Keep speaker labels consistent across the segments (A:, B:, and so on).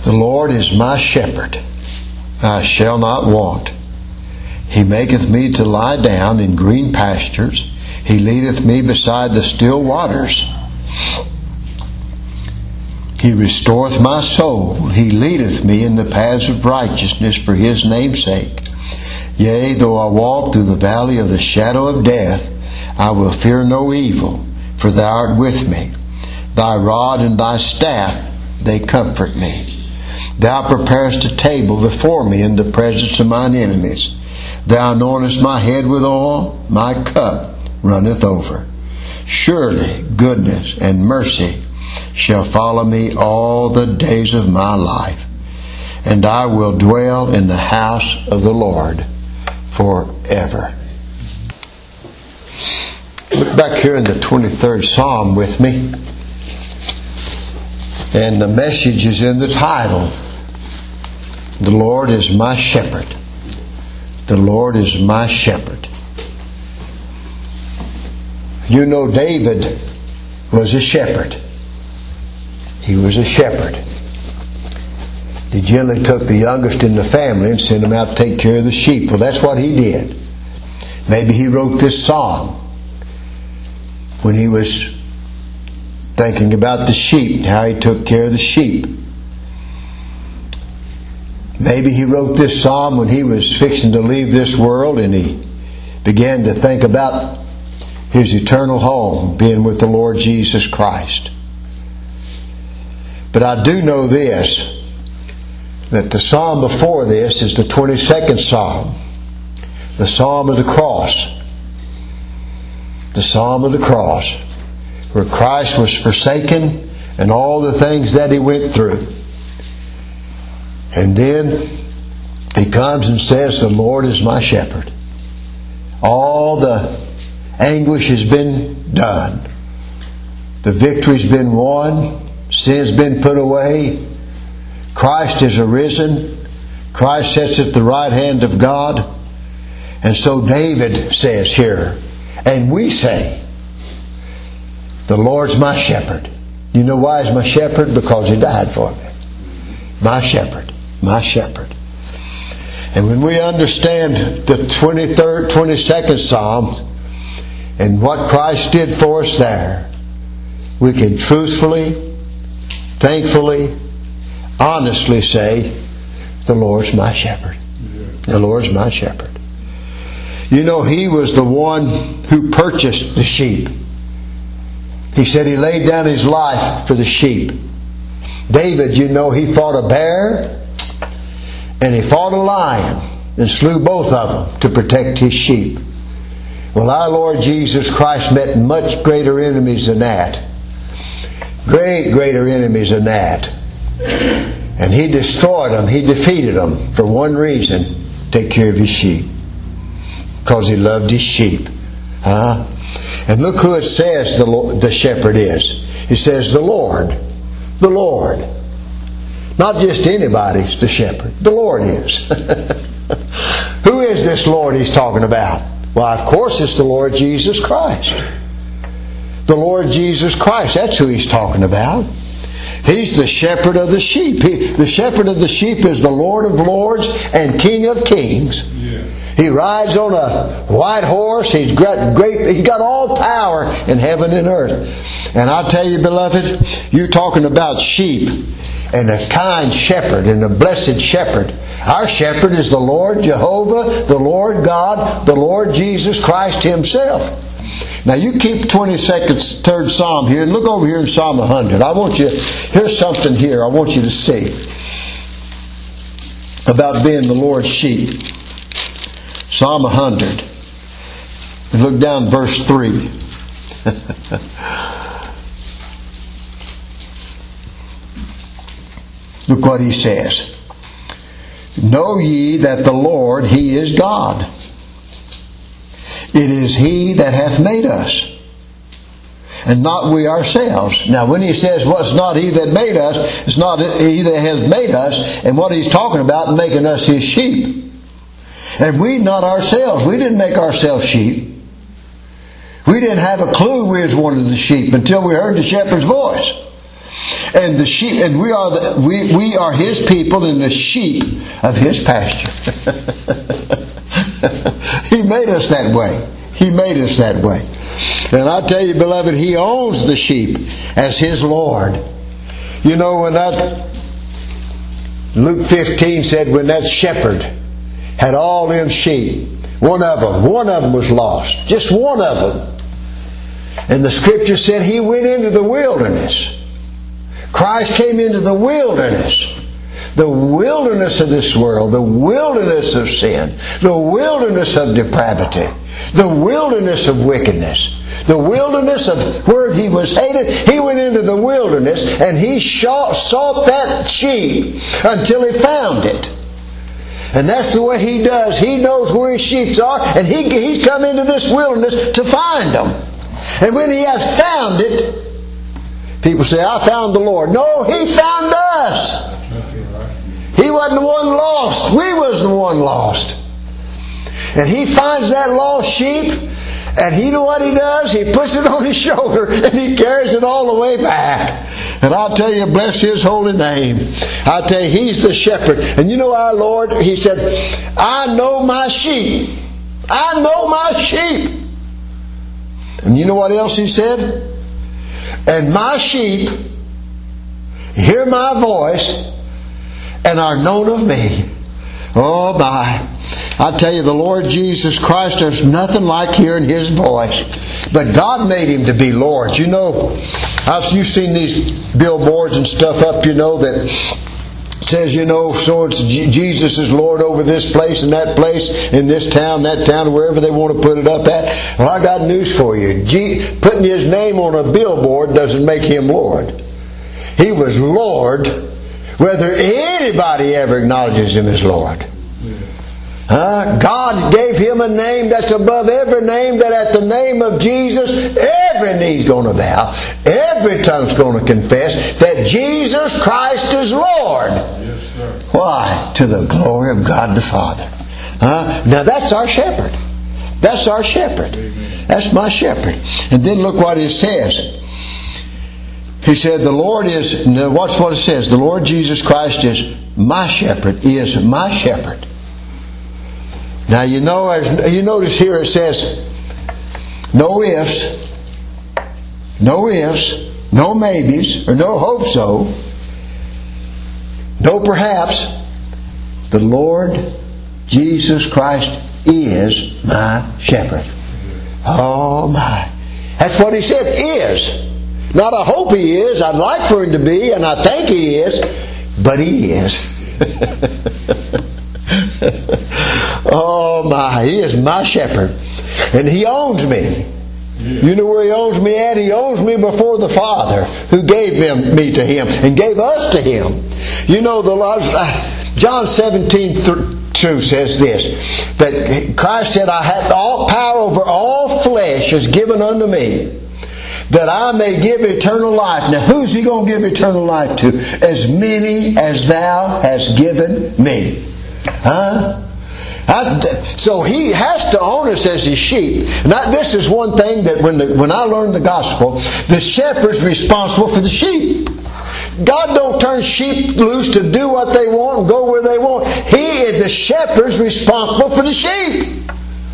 A: The Lord is my shepherd, I shall not want. He maketh me to lie down in green pastures. He leadeth me beside the still waters. He restoreth my soul. He leadeth me in the paths of righteousness for His name's sake. Yea, though I walk through the valley of the shadow of death, I will fear no evil, for Thou art with me. Thy rod and Thy staff, they comfort me. Thou preparest a table before me in the presence of mine enemies. Thou anointest my head with oil, my cup runneth over. Surely goodness and mercy shall follow me all the days of my life, and I will dwell in the house of the Lord forever. Look back here in the 23rd Psalm with me. And the message is in the title. The Lord is my shepherd. The Lord is my shepherd. You know, David was a shepherd. He was a shepherd. He generally took the youngest in the family and sent him out to take care of the sheep. Well, that's what he did. Maybe he wrote this song when he was thinking about the sheep, how he took care of the sheep. Maybe he wrote this psalm when he was fixing to leave this world and he began to think about his eternal home, being with the Lord Jesus Christ. But I do know this, that the psalm before this is the 22nd Psalm, the Psalm of the Cross. The Psalm of the Cross, where Christ was forsaken and all the things that He went through. And then He comes and says, the Lord is my shepherd. All the anguish has been done. The victory's been won. Sin's been put away. Christ is arisen. Christ sits at the right hand of God. And so David says here, and we say, the Lord's my shepherd. You know why He's my shepherd? Because He died for me. My shepherd. My shepherd. And when we understand the 23rd, 22nd Psalm and what Christ did for us there, we can truthfully, thankfully, honestly say, the Lord's my shepherd. The Lord's my shepherd. You know, He was the one who purchased the sheep. He said He laid down His life for the sheep. David, you know, he fought a bear and he fought a lion and slew both of them to protect his sheep. Well, our Lord Jesus Christ met much greater enemies than that. Greater enemies than that. And He destroyed them. He defeated them for one reason: take care of His sheep. Because He loved His sheep. And look who it says the shepherd is. He says the Lord. The Lord. Not just anybody's the shepherd. The Lord is. Who is this Lord He's talking about? Well, of course it's the Lord Jesus Christ. The Lord Jesus Christ. That's who He's talking about. He's the shepherd of the sheep. The shepherd of the sheep is the Lord of lords and King of kings. Yeah. He rides on a white horse. He's got all power in heaven and earth. And I tell you, beloved, you're talking about sheep and a kind shepherd and a blessed shepherd. Our shepherd is the Lord Jehovah, the Lord God, the Lord Jesus Christ Himself. Now you keep 22nd, 3rd Psalm here, and look over here in Psalm 100. Here's something here I want you to see about being the Lord's sheep. Psalm 100. And look down verse 3. Look what he says. Know ye that the Lord, He is God. It is He that hath made us, and not we ourselves. Now when he says, well, it's not He that made us, it's not He that has made us, and what he's talking about, making us His sheep. And we not ourselves. We didn't make ourselves sheep. We didn't have a clue we was one of the sheep until we heard the shepherd's voice. And the sheep, and we are His people and the sheep of His pasture. He made us that way. He made us that way. And I tell you, beloved, He owns the sheep as His Lord. You know, when that Luke 15 said, when that shepherd had all them sheep, one of them was lost. Just one of them. And the Scripture said He went into the wilderness. Christ came into the wilderness. The wilderness of this world, the wilderness of sin, the wilderness of depravity, the wilderness of wickedness, the wilderness of where He was hated. He went into the wilderness and He sought that sheep until He found it. And that's the way He does. He knows where His sheep are, and He's come into this wilderness to find them. And when He has found it, people say, I found the Lord. No, He found us. He wasn't the one lost. We was the one lost. And He finds that lost sheep, and you know what He does? He puts it on His shoulder and He carries it all the way back. And I'll tell you, bless His holy name. I'll tell you, He's the shepherd. And you know our Lord, He said, I know my sheep. I know my sheep. And you know what else He said? And my sheep hear my voice and are known of me. Oh my. I tell you, the Lord Jesus Christ, there's nothing like hearing His voice. But God made Him to be Lord. You know, you've seen these billboards and stuff up, you know, that says, you know, so it's Jesus is Lord over this place and that place, in this town, that town, wherever they want to put it up at. Well, I got news for you. Putting His name on a billboard doesn't make Him Lord. He was Lord whether anybody ever acknowledges Him as Lord. God gave Him a name that's above every name, that at the name of Jesus every knee's going to bow, every tongue's going to confess that Jesus Christ is Lord.
B: Yes, sir.
A: Why? To the glory of God the Father. Now that's our shepherd. That's our shepherd.
B: Amen.
A: That's my shepherd. And then look what it says. He said, the Lord is, watch what it says, the Lord Jesus Christ my shepherd. Now you know, as you notice here it says, no ifs, no maybes, or no hope so, no perhaps. The Lord Jesus Christ is my shepherd. Oh my. That's what He said, is. Not I hope He is, I'd like for Him to be, and I think He is, but He is. Oh my, He is my shepherd. And He owns me. You know where He owns me at? He owns me before the Father who gave me to Him and gave us to Him. You know, John 17:2 says this, that Christ said, I have all power over all flesh is given unto me, that I may give eternal life. Now who's He going to give eternal life to? As many as Thou hast given me. So He has to own us as His sheep. Now, this is one thing that when I learned the gospel, the shepherd's responsible for the sheep. God don't turn sheep loose to do what they want and go where they want. The shepherd's responsible for the sheep.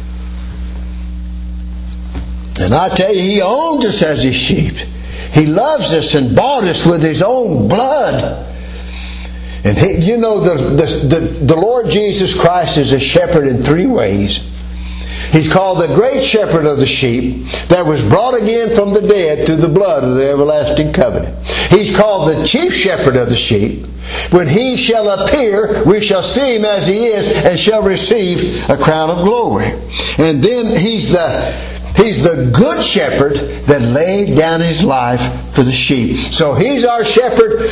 A: And I tell you, He owns us as His sheep. He loves us and bought us with His own blood. And you know, the Lord Jesus Christ is a shepherd in three ways. He's called the great shepherd of the sheep that was brought again from the dead through the blood of the everlasting covenant. He's called the chief shepherd of the sheep. When He shall appear, we shall see Him as He is and shall receive a crown of glory. And then He's the good shepherd that laid down His life for the sheep. So He's our shepherd.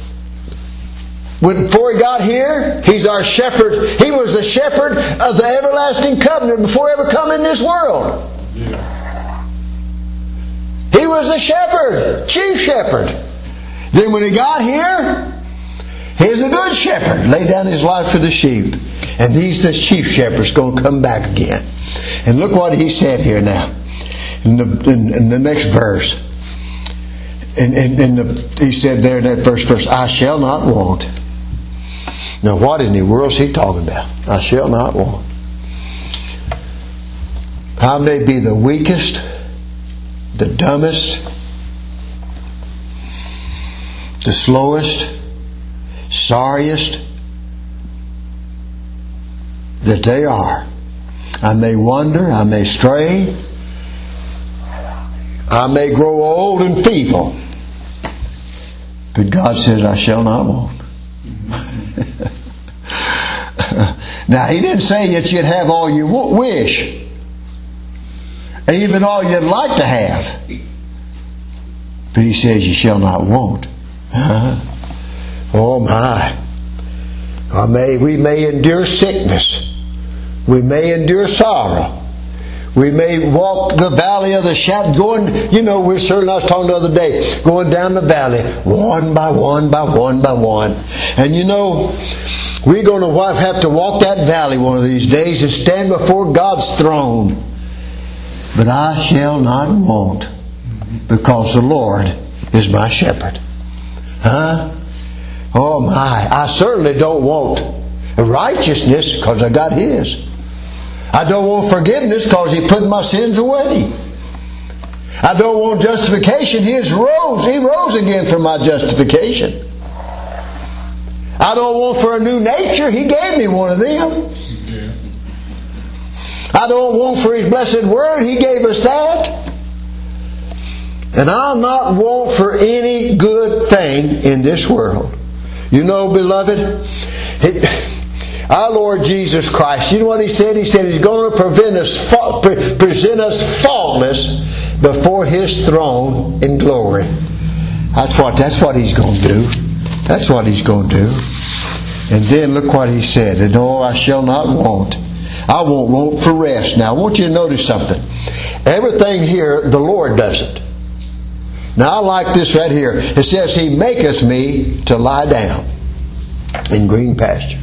A: Before He got here, He's our shepherd. He was the shepherd of the everlasting covenant before He ever come in this world.
B: Yeah.
A: He was the shepherd, chief shepherd. Then when He got here, He's the good shepherd, laid down His life for the sheep. And He's the chief shepherd's going to come back again. And look what He said here now, in the next verse. He said there in that first verse, I shall not want. Now what in the world is he talking about? I shall not want. I may be the weakest, the dumbest, the slowest, sorriest that they are. I may wander, I may stray, I may grow old and feeble, but God says I shall not want. Now He didn't say that you'd have all you wish, even all you'd like to have, but He says you shall not want. Oh my! We may endure sickness. We may endure sorrow. We may walk the valley of the shadow, we're certainly, I was talking the other day, going down the valley, one by one by one by one. And we're going to have to walk that valley one of these days and stand before God's throne. But I shall not want, because the Lord is my shepherd. Oh my, I certainly don't want righteousness, because I got His. I don't want forgiveness, because He put my sins away. I don't want justification. He rose again for my justification. I don't want for a new nature. He gave me one of them. I don't want for His blessed word. He gave us that. And I'll not want for any good thing in this world. Beloved, our Lord Jesus Christ, you know what He said? He said He's going to present us faultless before His throne in glory. That's what He's going to do. That's what He's going to do. And then look what He said. And I shall not want. I won't want for rest. Now I want you to notice something. Everything here, the Lord does it. Now I like this right here. It says, He maketh me to lie down in green pastures.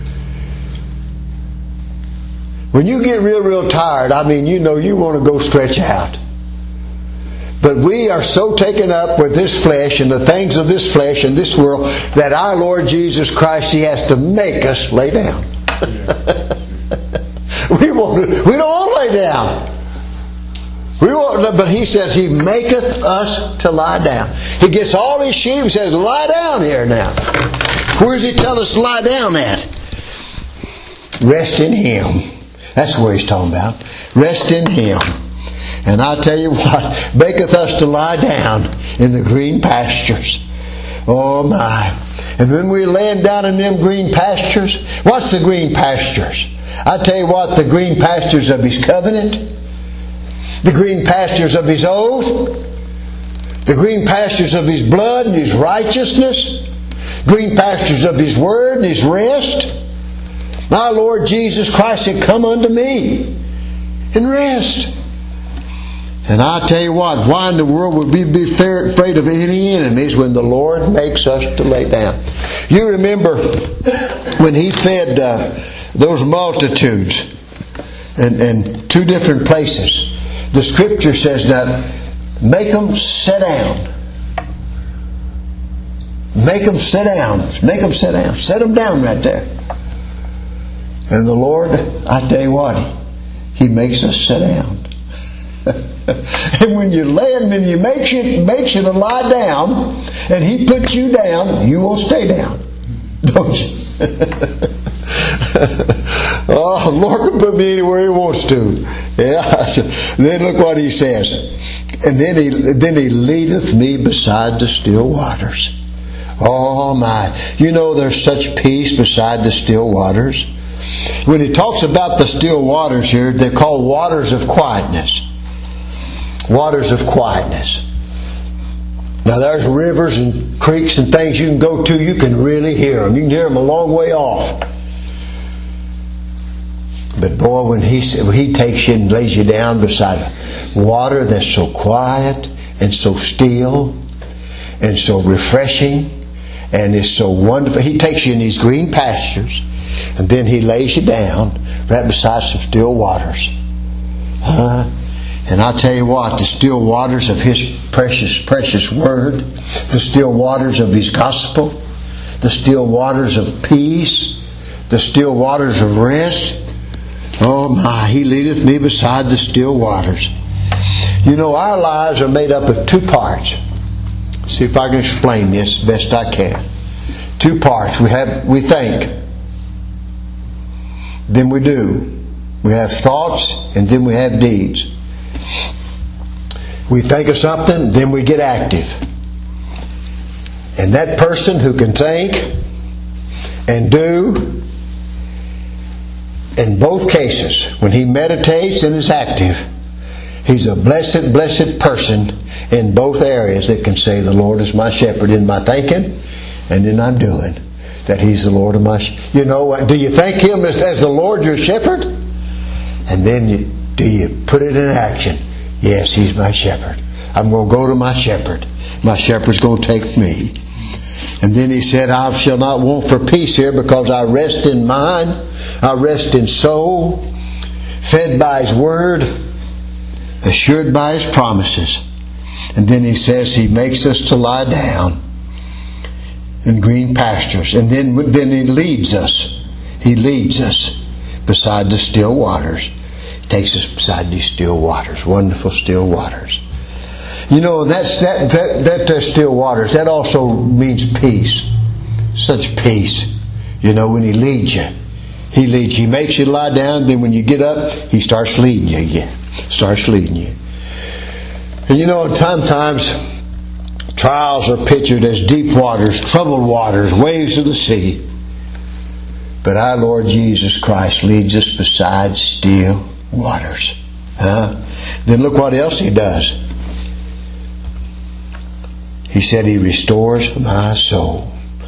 A: When you get real tired, you want to go stretch out. But we are so taken up with this flesh and the things of this flesh and this world that our Lord Jesus Christ, He has to make us lay down. We don't want to lay down. But He says He maketh us to lie down. He gets all His sheep and says, lie down here now. Where does He tell us to lie down at? Rest in Him. That's where He's talking about. Rest in Him. And I tell you what, maketh us to lie down in the green pastures. Oh my. And when we're laying down in them green pastures, what's the green pastures? I tell you what, the green pastures of His covenant, the green pastures of His oath, the green pastures of His blood and His righteousness, green pastures of His word and His rest. My Lord Jesus Christ said, come unto me and rest. And I tell you what, why in the world would we be afraid of any enemies when the Lord makes us to lay down? You remember when He fed those multitudes in two different places. The Scripture says that make them sit down. Make them sit down. Make them sit down. Set them down right there. And the Lord, I tell you what, He makes us sit down. And when you're laying, and He makes you to lie down, and He puts you down, you will stay down. Don't you? Oh, the Lord can put me anywhere He wants to. Yeah. Then look what He says. And then He leadeth me beside the still waters. Oh my. There's such peace beside the still waters. When He talks about the still waters here, they're called waters of quietness. Waters of quietness. Now there's rivers and creeks and things you can go to, you can really hear them. You can hear them a long way off. But boy, when He takes you and lays you down beside water that's so quiet and so still and so refreshing and is so wonderful. He takes you in these green pastures and then He lays you down right beside some still waters. And And I tell you what, the still waters of His precious, precious Word, the still waters of His gospel, the still waters of peace, the still waters of rest. Oh my, He leadeth me beside the still waters. You know, our lives are made up of two parts. See if I can explain this the best I can. Two parts. We think. Then we do. We have thoughts, and then we have deeds. We think of something, then we get active. And that person who can think and do, in both cases, when he meditates and is active, he's a blessed, blessed person in both areas that can say, the Lord is my shepherd, in my thinking and in my doing. That He's the Lord of my shepherd. You know, do you thank Him as the Lord your shepherd? And then do you put it in action? Yes, He's my shepherd. I'm going to go to my shepherd. My shepherd's going to take me. And then He said, I shall not want for peace here, because I rest in mind. I rest in soul, fed by His Word, assured by His promises. And then He says He makes us to lie down in green pastures. And then He leads us. He leads us beside the still waters. He takes us beside these still waters, wonderful still waters. You know, that still waters, that also means peace. Such peace. You know, when He leads you. He leads you. He makes you lie down. Then when you get up, He starts leading you again. Starts leading you. And you know, sometimes trials are pictured as deep waters, troubled waters, waves of the sea. But our Lord Jesus Christ leads us beside still waters. Then look what else He does. He said He restores my soul.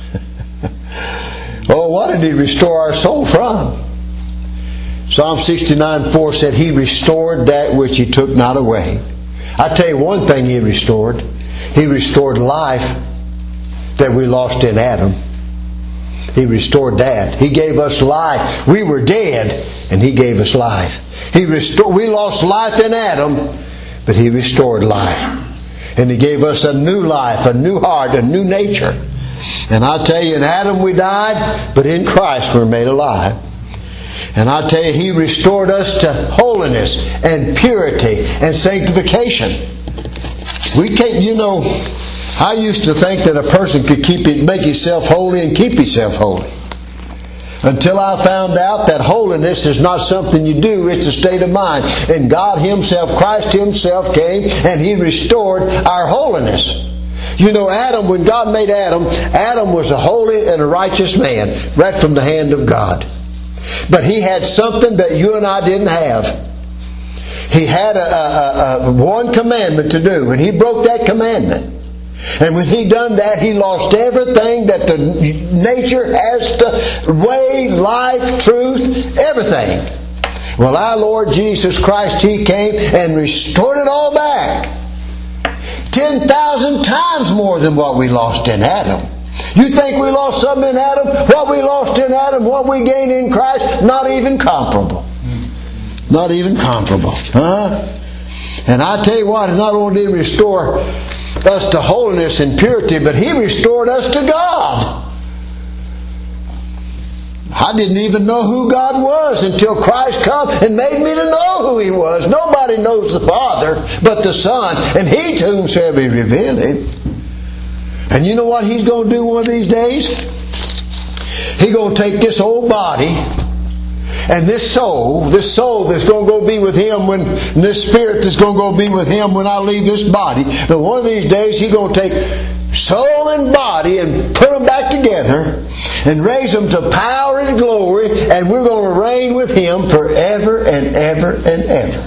A: Oh, what did He restore our soul from? Psalm 69:4 said He restored that which He took not away. I tell you one thing He restored. He restored life that we lost in Adam. He restored that. He gave us life. We were dead, and He gave us life. We lost life in Adam, but He restored life. And He gave us a new life, a new heart, a new nature. And I tell you, in Adam we died, but in Christ we're made alive. And I tell you, He restored us to holiness and purity and sanctification. We can't, you know, I used to think that a person could make himself holy and keep himself holy. Until I found out that holiness is not something you do, it's a state of mind. And God Himself, Christ Himself came and He restored our holiness. You know, Adam, when God made Adam, Adam was a holy and a righteous man, right from the hand of God. But he had something that you and I didn't have. He had one commandment to do, and he broke that commandment. And when he done that, he lost everything that the nature has to weigh, life, truth, everything. Well, our Lord Jesus Christ, He came and restored it all back. 10,000 times more than what we lost in Adam. You think we lost something in Adam? What we lost in Adam, what we gained in Christ, not even comparable. Not even comparable. And I tell you what, not only did He restore us to holiness and purity, but He restored us to God. I didn't even know who God was until Christ come and made me to know who He was. Nobody knows the Father but the Son, and He to whomsoever He revealed Him. And you know what He's going to do one of these days? He's going to take this old body and this soul that's going to go be with Him when this spirit that's going to go be with Him when I leave this body. But one of these days He's going to take soul and body and put them back together and raise them to power and glory, and we're going to reign with Him forever and ever and ever.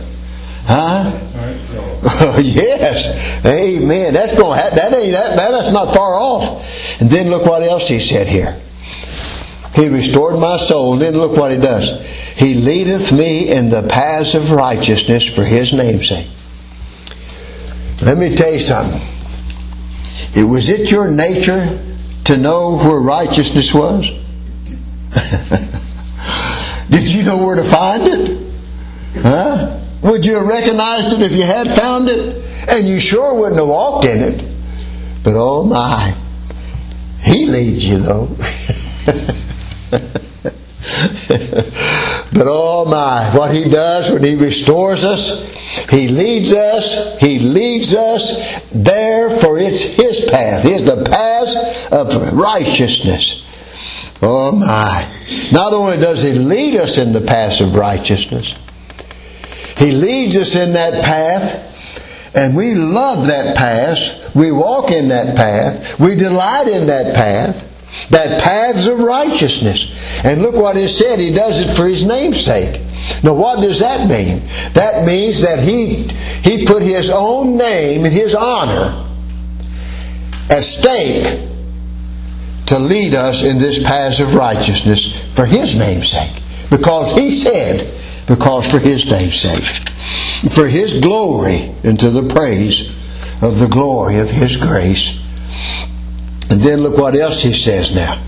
A: Yes, amen. That's going to happen. That's not far off. And then look what else He said here. He restored my soul. And then look what He does. He leadeth me in the paths of righteousness for His name's sake. Let me tell you something. Was it your nature to know where righteousness was? Did you know where to find it? Would you have recognized it if you had found it? And you sure wouldn't have walked in it. But oh my, He leads you though. But oh my, what He does when He restores us, He leads us there, for it's His path. It's the path of righteousness. Oh my. Not only does He lead us in the path of righteousness, He leads us in that path, and we love that path. We walk in that path. We delight in that path. That paths of righteousness. And look what it said. He does it for His name's sake. Now what does that mean? That means that He put His own name and His honor at stake to lead us in this path of righteousness for His name's sake. Because He said, because for His name's sake. For His glory and to the praise of the glory of His grace. And then look what else He says now.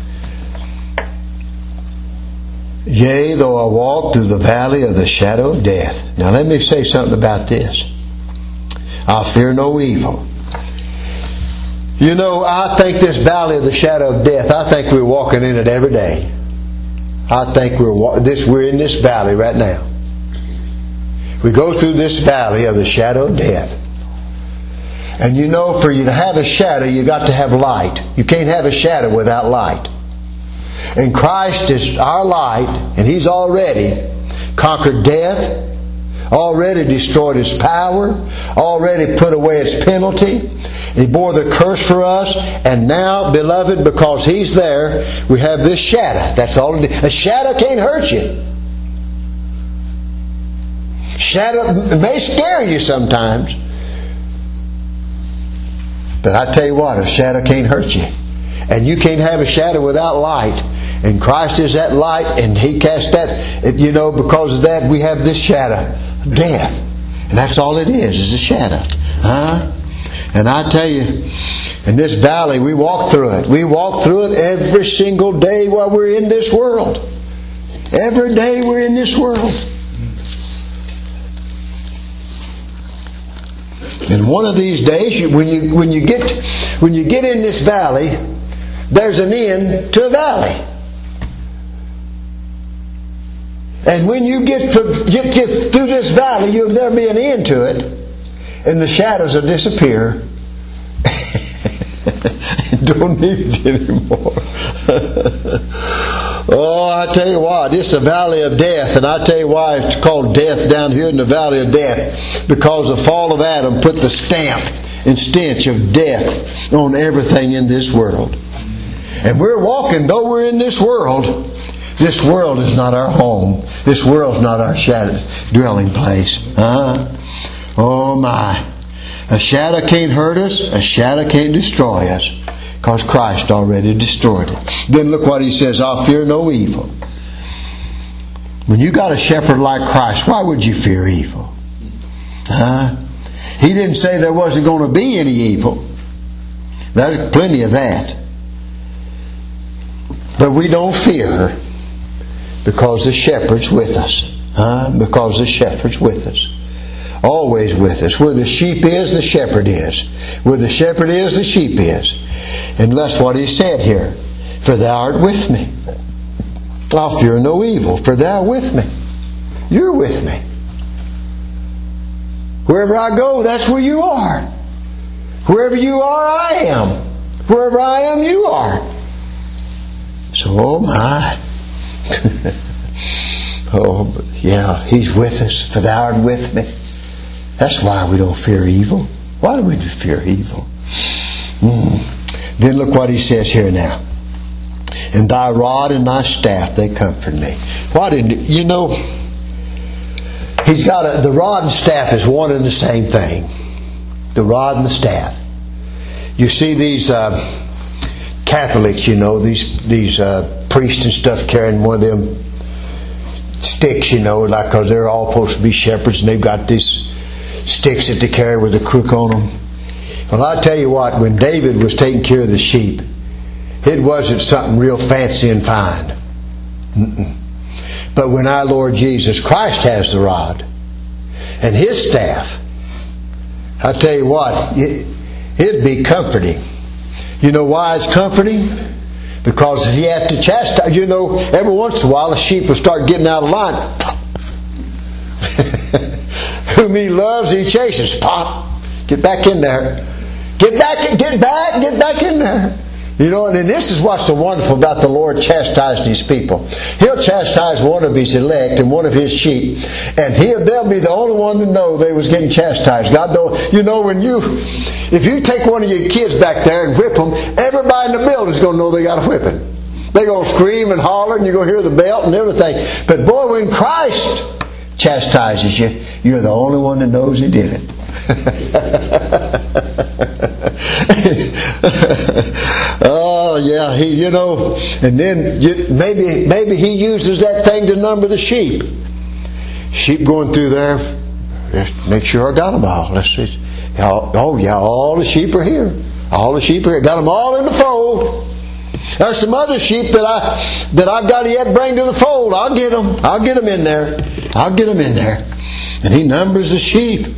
A: Yea, though I walk through the valley of the shadow of death. Now let me say something about this. I'll fear no evil. You know, I think this valley of the shadow of death, I think we're walking in it every day. I think we're in this valley right now. We go through this valley of the shadow of death. And you know, for you to have a shadow, you got to have light. You can't have a shadow without light. And Christ is our light, and He's already conquered death, already destroyed its power, already put away its penalty. He bore the curse for us, and now, beloved, because He's there, we have this shadow. That's all it is. A shadow can't hurt you. Shadow may scare you sometimes. But I tell you what, a shadow can't hurt you. And you can't have a shadow without light. And Christ is that light, and He cast that, because of that we have this shadow of death. And that's all it is a shadow. And I tell you, in this valley we walk through it. We walk through it every single day while we're in this world. Every day we're in this world. And one of these days, when you get in this valley, there's an end to a valley. And when you get through this valley, there'll be an end to it, and the shadows will disappear. Don't need it anymore. Oh, I tell you what, it's the valley of death, and I tell you why it's called death down here in the valley of death. Because the fall of Adam put the stamp and stench of death on everything in this world. And we're walking, though we're in this world is not our home. This world's not our shadow dwelling place. Oh my. A shadow can't hurt us, a shadow can't destroy us. Because Christ already destroyed it. Then look what He says, I'll fear no evil. When you got a shepherd like Christ, why would you fear evil? He didn't say there wasn't going to be any evil. There's plenty of that. But we don't fear because the shepherd's with us. Because the shepherd's with us. Always with us. Where the sheep is, the shepherd is. Where the shepherd is, the sheep is. And that's what He said here. For Thou art with me. I'll fear no evil, for Thou art with me. You're with me. Wherever I go, that's where you are. Wherever you are, I am. Wherever I am, you are. So, oh my. Oh, but yeah, He's with us, for Thou art with me. That's why we don't fear evil. Why do we fear evil? Then look what He says here now. And Thy rod and Thy staff, they comfort me. He's got the rod and staff is one and the same thing. The rod and the staff. You see these Catholics, these priests and stuff carrying one of them sticks, because they're all supposed to be shepherds, and they've got these sticks that they carry with a crook on them. Well, I tell you what, when David was taking care of the sheep, it wasn't something real fancy and fine. But when our Lord Jesus Christ has the rod, and His staff. I tell you what, it'd be comforting. You know why it's comforting? Because if He has to chastise, every once in a while a sheep will start getting out of line. Whom He loves, He chases. Pop! Get back in there. Get back in there. And this is what's so wonderful about the Lord chastising His people. He'll chastise one of His elect and one of His sheep, and they'll be the only one to know they was getting chastised. God knows. If you take one of your kids back there and whip them, everybody in the building's going to know they got a whipping. They're going to scream and holler, and you're going to hear the belt and everything. But boy, when Christ chastises you, you're the only one that knows He did it. Oh yeah, and then maybe He uses that thing to number the sheep. Sheep going through there, just make sure I got them all. Let's see. Oh yeah, all the sheep are here. All the sheep are here. Got them all in the fold. There's some other sheep that I've got to yet bring to the fold. I'll get them. I'll get them in there. I'll get them in there. And He numbers the sheep.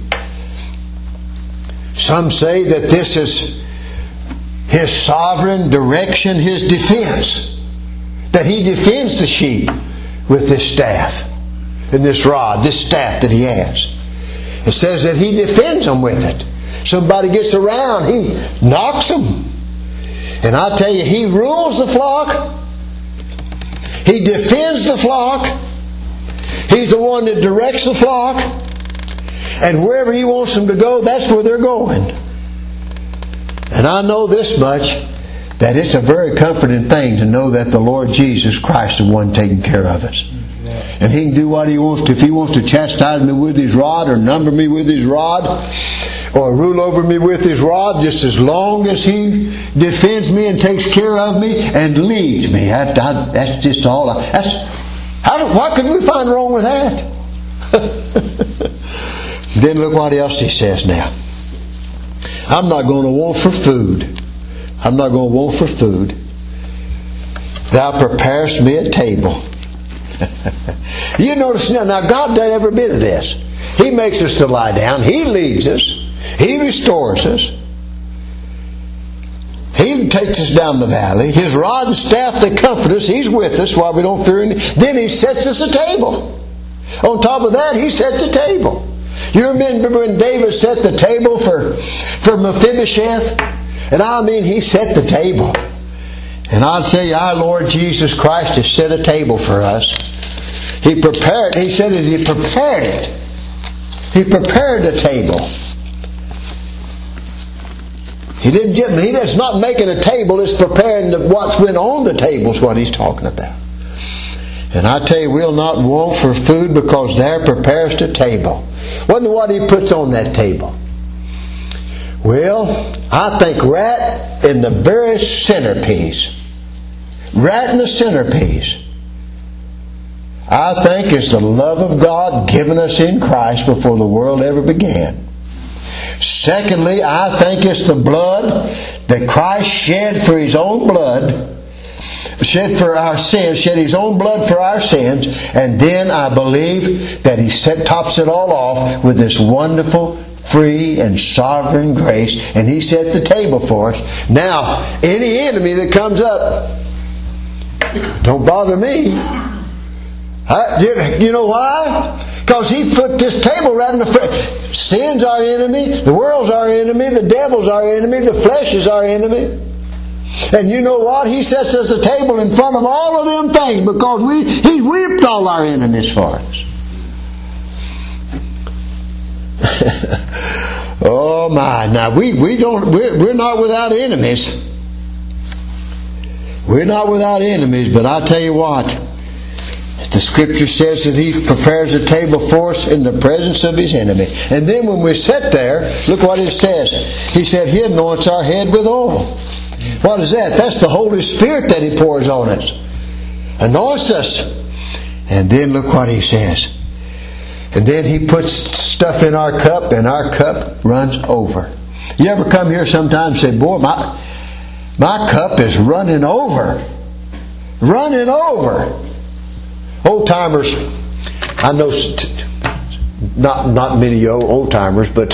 A: Some say that this is His sovereign direction, His defense. That He defends the sheep with this staff and this rod, this staff that He has. It says that He defends them with it. Somebody gets around, He knocks them. And I tell you, He rules the flock. He defends the flock. He's the one that directs the flock. And wherever He wants them to go, that's where they're going. And I know this much, that it's a very comforting thing to know that the Lord Jesus Christ is the one taking care of us. And He can do what He wants to. If He wants to chastise me with His rod, or number me with His rod, or rule over me with His rod, just as long as He defends me and takes care of me and leads me. That's just all. What could we find wrong with that? Then look what else He says now. I'm not going to want for food. I'm not going to want for food. Thou preparest me a table. You notice now God does every bit of this. He makes us to lie down. He leads us. He restores us. He takes us down the valley. His rod and staff, they comfort us. He's with us while we don't fear anything. Then He sets us a table. On top of that, He sets a table. You remember when David set the table for Mephibosheth? And I mean, he set the table. And I'll tell you, our Lord Jesus Christ has set a table for us. He prepared, He said that He prepared it. He prepared the table. He does not making a table, it's preparing what's went on the table is what He's talking about. And I tell you, we'll not want for food because there prepares the table. Wonder what He puts on that table. Well, I think right in the very centerpiece, right in the centerpiece, I think is the love of God given us in Christ before the world ever began. Secondly, I think it's the blood that Christ shed for His own blood, shed for our sins, shed His own blood for our sins, and then I believe that He tops it all off with this wonderful, free and sovereign grace, and He set the table for us. Now, any enemy that comes up, don't bother me. You know why? Because He put this table right in the front. Sin's our enemy, the world's our enemy, the devil's our enemy, the flesh is our enemy. And you know what? He sets us a table in front of all of them things because He whipped all our enemies for us. Oh my! Now we're not without enemies. We're not without enemies, but I tell you what, the Scripture says that He prepares a table for us in the presence of His enemy. And then when we sit there, look what it says. He said He anoints our head with oil. What is that? That's the Holy Spirit that He pours on us. Anoints us. And then look what He says. And then He puts stuff in our cup, and our cup runs over. You ever come here sometimes and say, boy, my cup is running over. Running over. Old timers, I know Not many old timers, but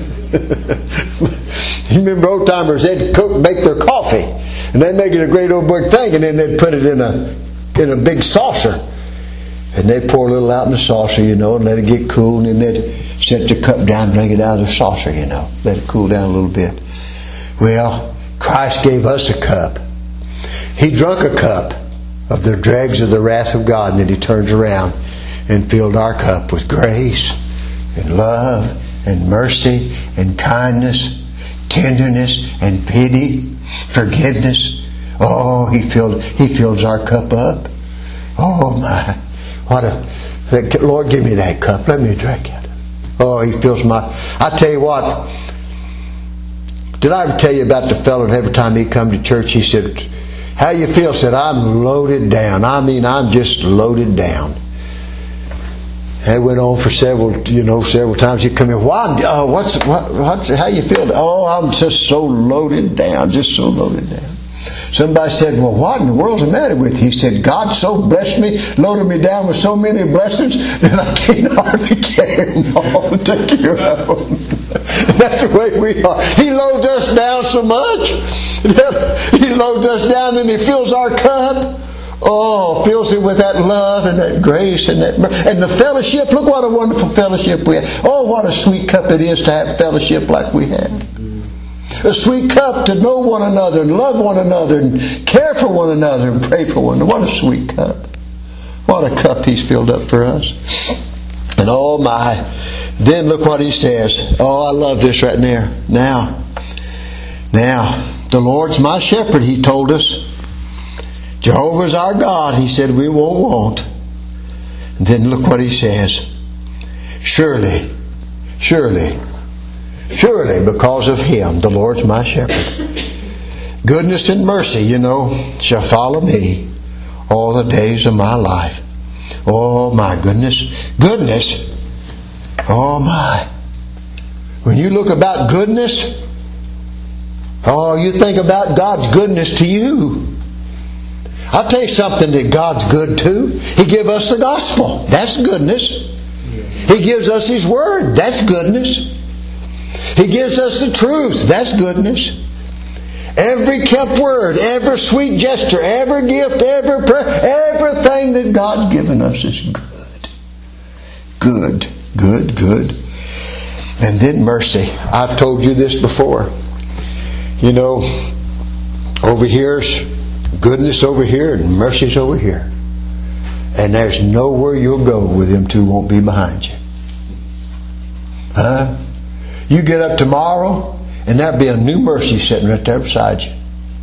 A: you remember old timers? They'd make their coffee, and they'd make it a great old big thing, and then they'd put it in a big saucer, and they'd pour a little out in the saucer, and let it get cool, and then they'd set the cup down and drink it out of the saucer, let it cool down a little bit. Well, Christ gave us a cup. He drank a cup of the dregs of the wrath of God, and then He turns around and filled our cup with grace and love and mercy and kindness, tenderness and pity, forgiveness. Oh, He fills our cup up. Oh my, Lord, give me that cup. Let me drink it. Oh, He fills I tell you what, did I ever tell you about the fellow that every time he come to church, he said, "How you feel?" I said, "I'm loaded down. I'm just loaded down." It went on for several times. He'd come in. How you feel? Oh, I'm just so loaded down. Just so loaded down. Somebody said, "Well, what in the world's the matter with you?" He said, "God so blessed me, loaded me down with so many blessings that I can't hardly carry them all to take care of them." That's the way we are. He loads us down so much. He loads us down and He fills our cup. Oh, fills it with that love and that grace and the fellowship. Look what a wonderful fellowship we have. Oh, what a sweet cup it is to have fellowship like we have. A sweet cup to know one another and love one another and care for one another and pray for one another. What a sweet cup. What a cup He's filled up for us. And oh my, then look what He says. Oh, I love this right there. Now, the Lord's my shepherd, He told us. Jehovah's our God. He said we won't want. And then look what He says. Surely, because of Him, the Lord's my shepherd, goodness and mercy, shall follow me all the days of my life. Oh my goodness. Oh my. When you look about goodness, you think about God's goodness to you. I'll tell you something that God's good to. He gives us the gospel. That's goodness. He gives us His word. That's goodness. He gives us the truth. That's goodness. Every kept word, every sweet gesture, every gift, every prayer, everything that God's given us is good. Good. And then mercy. I've told you this before. Over here's goodness over here and mercy's over here. And there's nowhere you'll go where them two won't be behind you. Huh? You get up tomorrow and there'll be a new mercy sitting right there beside you.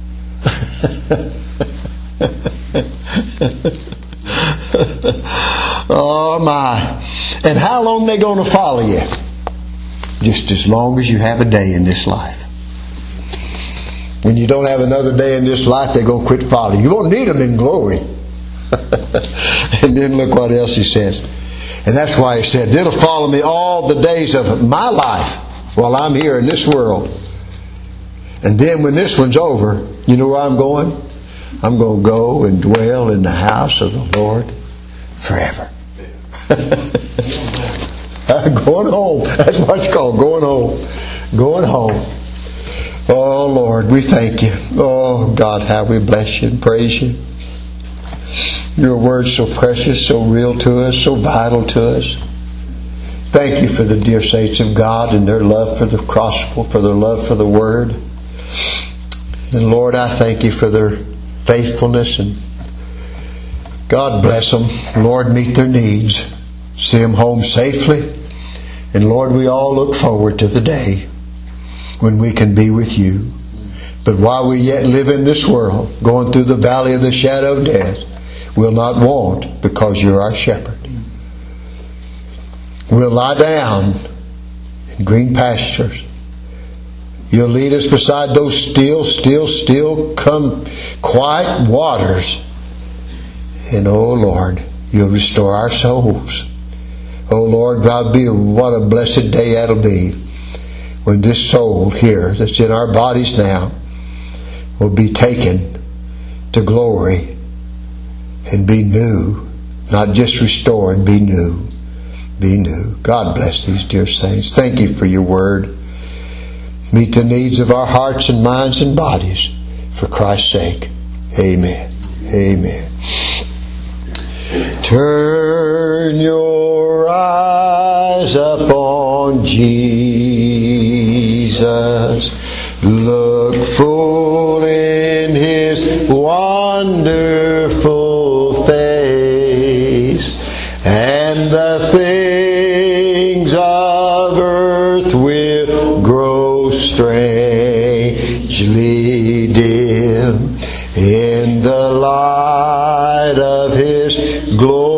A: Oh my. And how long they going to follow you? Just as long as you have a day in this life. When you don't have another day in this life, they're going to quit following you. You won't need them in glory. And then look what else He says. And that's why He said, "It'll follow me all the days of my life while I'm here in this world. And then when this one's over, you know where I'm going? I'm going to go and dwell in the house of the Lord forever." Going home. That's what it's called. Going home. Going home. Oh Lord, we thank You. Oh God, how we bless You and praise You. Your word's so precious, so real to us, so vital to us. Thank You for the dear saints of God and their love for the gospel, for their love for the word. And Lord, I thank You for their faithfulness, and God bless them. Lord, meet their needs. See them home safely. And Lord, we all look forward to the day when we can be with You. But while we yet live in this world, going through the valley of the shadow of death, we'll not want, because You're our shepherd. We'll lie down in green pastures. You'll lead us beside those still, quiet waters. And oh Lord, You'll restore our souls. Oh Lord, God, what a blessed day that'll be when this soul here that's in our bodies now will be taken to glory and be new. Not just restored, be new. be new. God bless these dear saints. Thank you for your word. Meet the needs of our hearts and minds and bodies for Christ's sake. Amen. Amen. Turn your eyes upon Jesus. Look full in His wonderful face, and the things of earth will grow strangely dim in the light of His glory.